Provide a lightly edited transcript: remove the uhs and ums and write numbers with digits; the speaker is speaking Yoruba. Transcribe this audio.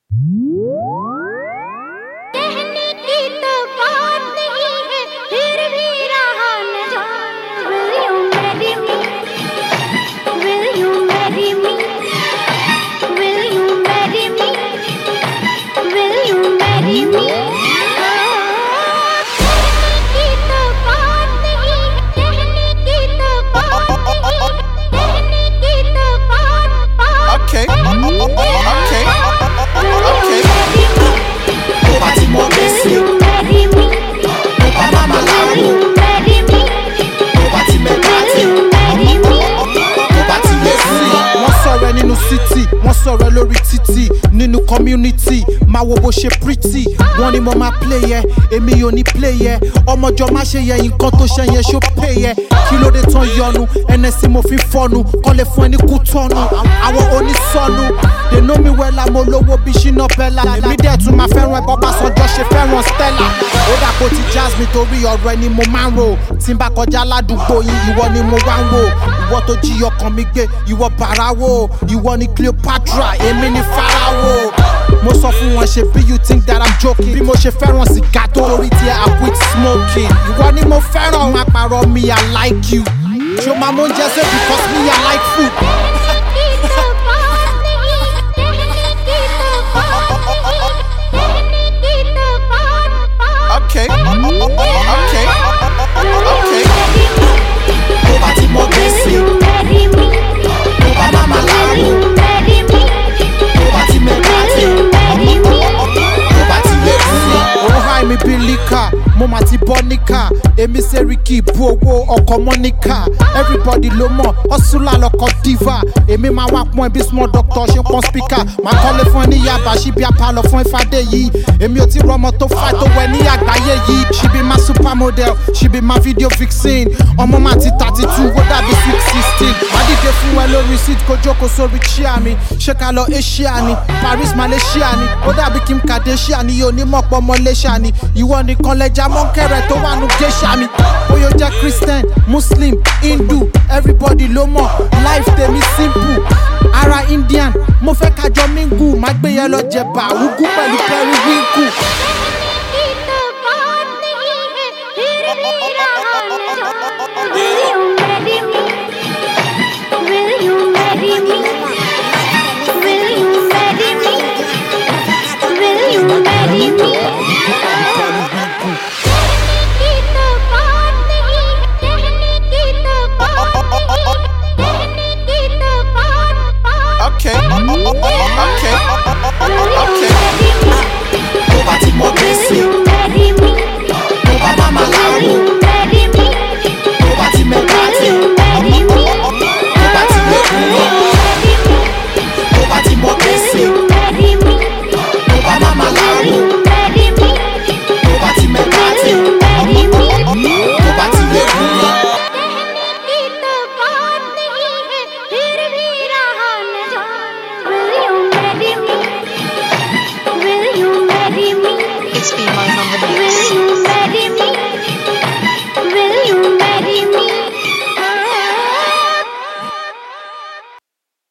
कहने की तो बात नहीं है, फिर भी रहा न जाने। Will you marry me? Will you marry me? Will you marry me? Will you marry me? कहने की तो बात नहीं है, कहने की तो बात नहीं है, कहने की तो बात। Okay. Nínú city, wọ́n sọ̀rọ̀ lórí títì, nínú community, máa wo bó ṣe pretty. Wọ́n ní mo máa play yẹ, èmi ò ní play yẹ. Ọmọjọ́ má ṣe yẹ nǹkan tó ṣe yẹn ṣó pay yẹ. Kí ló dé tán yọnu, ẹnẹsí mo fi fọ́nu, kọ́lé fún ẹni kú tọ́nu. Àwọn onísọnù, they know me well, àmọ́ olówó bí Shina Bella. Èmi dẹ̀ tún máa fẹ́ràn ẹ̀ bọ́bá sọjọ́ ṣe fẹ́ràn Stella. Ó dàpọ̀ ti jazz mi torí ọ̀rọ̀ ẹni mo máa ń rò. Tí n bá kọjá ládùúgbò yín, ìwọ ni mo wá ń wò. Ìwọ tó jí ọkàn mi gbé, ìwọ bàràwò. Ìwọ ni Cleopatra, èmi ni Pharaoh. Mo sọ fún wọn ṣe bí you think that I'm joking. Bí mo ṣe fẹ́ràn sìgá tó torí tí I quit smoking. Ìwọ ni mo fẹ́ràn, má parọ́ mi, I like you. Ṣo máa mọ oúnjẹ ṣe because me I like food. Okay. Tó bá ti mọ gbèsè, tó bá má má láàrú. Tó bá ti mẹ́kàtì, tó bá ti lè sí. Ó háì mi bí líkà, mo máa ti bọ́ níkà. Èmi Seriki bu owó ọkọ̀ Mọ́níkà. Everybody ló mọ̀, Hustler lọkọ̀ diva. Èmi máa wá pọ́n ẹbí small doctor ṣe ń pọ́n speaker. Màá kọ́lé fún ẹ ní Yaba, ṣí bí apalọ̀ fún Ifádé yìí. Èmi ò tí rọmọ tó fà tó wẹ̀ ní àgbáyé yìí. She be my supermodel, she be my video vixen. Ọmọ máa ti 32, ó dàbí 616. Màá dìde fún ẹ lórí seat kó jókòó sórí chair mi. Ṣé ká lọ Asia ni, Paris Malaysia ni. Ó dàbí Kim Kardashian ni, onímọ̀pọ̀ Malaysia ni. Ìwọ nìkan lẹja mọ́ńkẹ́rẹ́ tó wà nù géṣà mi. Bóyá ó jẹ́ Christian, Muslim, Hindu, everybody ló mọ̀. Life tèmi simple. Ara Indian, mo fẹ́ kájọ mingu. Má gbé yẹn lọ jẹ̀bà, ugu pẹ̀lú periwinkle. कहने की तो बात नहीं है, फिर भी रहा न जाने।